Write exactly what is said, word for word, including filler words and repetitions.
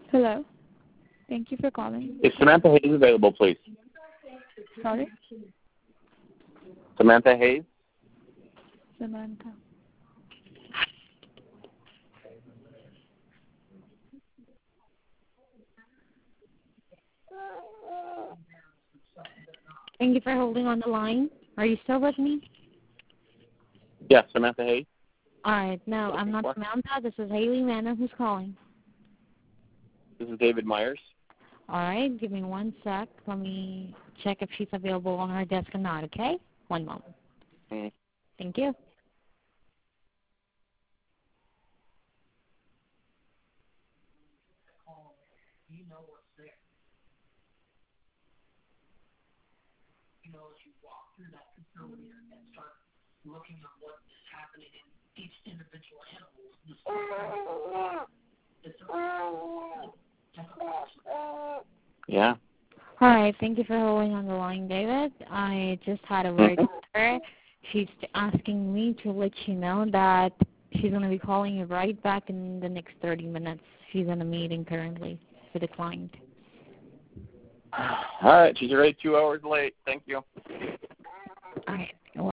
Hello. Thank you for calling. Is Samantha Hayes available, please? Sorry? Samantha Hayes? Samantha. Thank you for holding on the line. Are you still with me? Yes, Samantha Hayes. All right. No, I'm not for? Samantha. This is Haley Manna. Who's calling? This is David Myers. All right. Give me one sec. Let me check if she's available on her desk or not, okay? One moment. Mm. Thank you. You know what's there. You know, as you walk through that facility and start looking at what is happening in each individual animal, this Yeah. All right. Thank you for holding on the line, David. I just had a word with her. She's asking me to let you know that she's going to be calling you right back in the next thirty minutes. She's in a meeting currently with a client. All right. She's already two hours late. Thank you. All right.